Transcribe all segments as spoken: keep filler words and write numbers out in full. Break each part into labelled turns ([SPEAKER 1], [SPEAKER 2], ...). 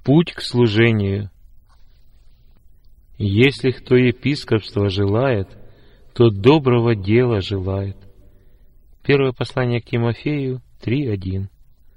[SPEAKER 1] Путь к служению. Если кто епископства желает, то доброго дела желает. Первое послание к Тимофею три один.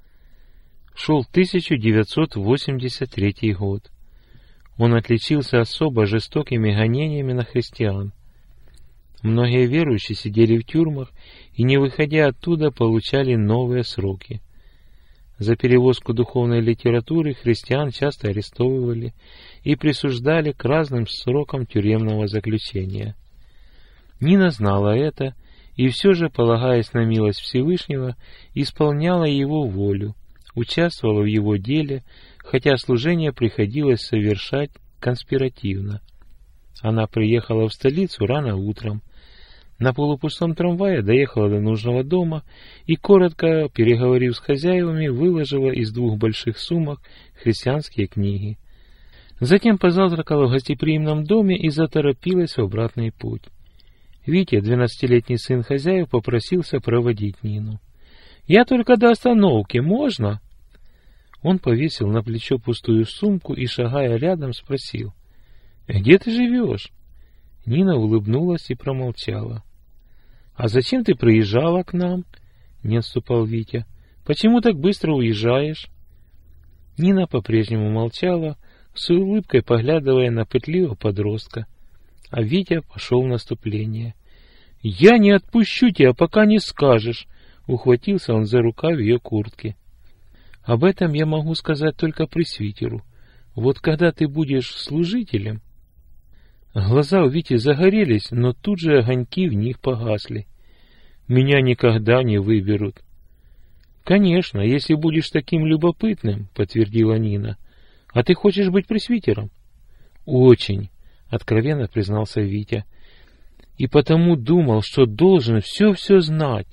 [SPEAKER 1] Шел тысяча девятьсот восемьдесят третий год. Он отличился особо жестокими гонениями на христиан. Многие верующие сидели в тюрьмах и, не выходя оттуда, получали новые сроки. За перевозку духовной литературы христиан часто арестовывали и присуждали к разным срокам тюремного заключения. Нина знала это и все же, полагаясь на милость Всевышнего, исполняла его волю, участвовала в его деле, хотя служение приходилось совершать конспиративно. Она приехала в столицу рано утром, на полупустом трамвае доехала до нужного дома и, коротко переговорив с хозяевами, выложила из двух больших сумок христианские книги. Затем позавтракала в гостеприимном доме и заторопилась в обратный путь. Витя, двенадцатилетний сын хозяев, попросился проводить Нину. «Я только до остановки, можно?» Он повесил на плечо пустую сумку и, шагая рядом, спросил: «Где ты живешь?» Нина улыбнулась и промолчала. «А зачем ты приезжала к нам?» — не отступал Витя. «Почему так быстро уезжаешь?» Нина по-прежнему молчала, с улыбкой поглядывая на пытливого подростка. А Витя пошел в наступление. «Я не отпущу тебя, пока не скажешь!» — ухватился он за рукав ее куртки. «Об этом я могу сказать только пресвитеру. Вот когда ты будешь служителем...» Глаза у Вити загорелись, но тут же огоньки в них погасли. «Меня никогда не выберут». «Конечно, если будешь таким любопытным», — подтвердила Нина. «А ты хочешь быть пресвитером?» «Очень», — откровенно признался Витя. «И потому думал, что должен все-все знать».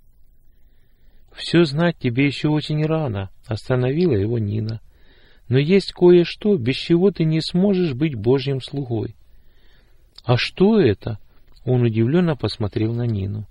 [SPEAKER 1] «Все знать тебе еще очень рано», — остановила его Нина. «Но есть кое-что, без чего ты не сможешь быть Божьим слугой». «А что это?» — он удивленно посмотрел на Нину.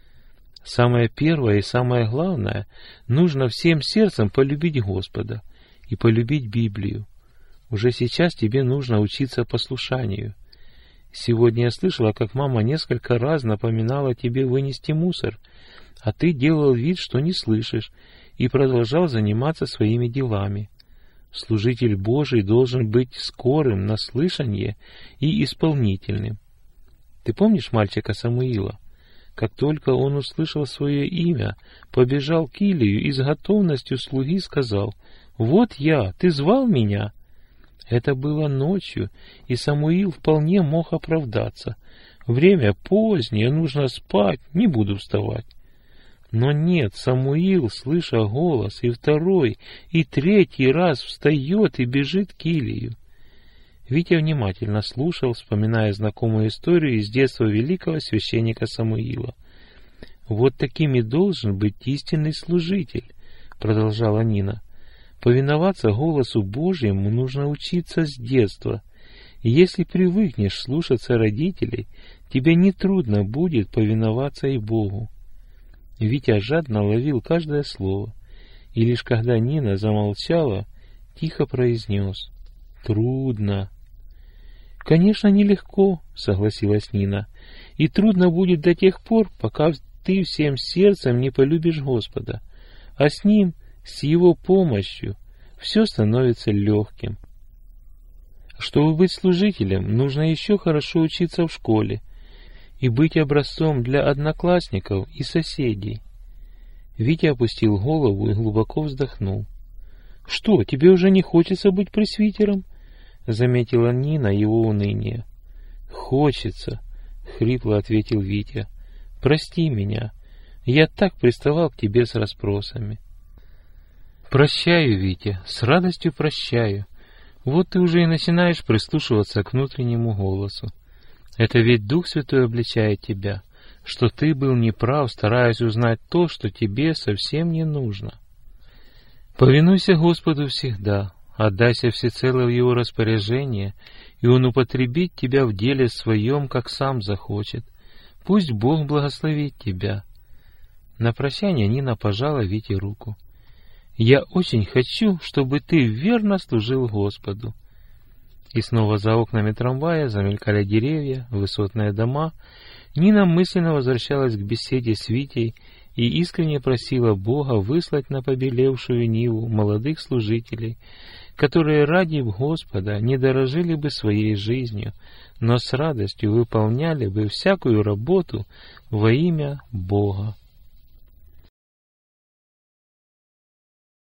[SPEAKER 1] «Самое первое и самое главное, нужно всем сердцем полюбить Господа и полюбить Библию. Уже сейчас тебе нужно учиться послушанию. Сегодня я слышала, как мама несколько раз напоминала тебе вынести мусор, а ты делал вид, что не слышишь, и продолжал заниматься своими делами. Служитель Божий должен быть скорым на слышание и исполнительным. Ты помнишь мальчика Самуила? Как только он услышал свое имя, побежал к Илию и с готовностью слуги сказал: «Вот я, ты звал меня?» Это было ночью, и Самуил вполне мог оправдаться. «Время позднее, нужно спать, не буду вставать». Но нет, Самуил, слыша голос, и второй, и третий раз встает и бежит к Илию. Витя внимательно слушал, вспоминая знакомую историю из детства великого священника Самуила. «Вот таким и должен быть истинный служитель», — продолжала Нина. «Повиноваться голосу Божьему нужно учиться с детства. И если привыкнешь слушаться родителей, тебе нетрудно будет повиноваться и Богу». Витя жадно ловил каждое слово, и лишь когда Нина замолчала, тихо произнес: «Трудно». «Конечно, нелегко», — согласилась Нина, — «и трудно будет до тех пор, пока ты всем сердцем не полюбишь Господа, а с Ним, с Его помощью, все становится легким. Чтобы быть служителем, нужно еще хорошо учиться в школе и быть образцом для одноклассников и соседей». Витя опустил голову и глубоко вздохнул. «Что, тебе уже не хочется быть пресвитером?» — заметила Нина его уныние. «Хочется», — хрипло ответил Витя. «Прости меня, я так приставал к тебе с расспросами». «Прощаю, Витя, с радостью прощаю. Вот ты уже и начинаешь прислушиваться к внутреннему голосу. Это ведь Дух Святой обличает тебя, что ты был неправ, стараясь узнать то, что тебе совсем не нужно. Повинуйся Господу всегда, отдайся всецело в Его распоряжение, и Он употребит тебя в деле своем, как сам захочет. Пусть Бог благословит тебя». На прощание Нина пожала Вите руку. Я очень хочу, чтобы ты верно служил Господу». И снова за окнами трамвая замелькали деревья, высотные дома. Нина мысленно возвращалась к беседе с Витей и искренне просила Бога выслать на побелевшую Ниву молодых служителей, которые ради Господа не дорожили бы своей жизнью, но с радостью выполняли бы всякую работу во имя Бога.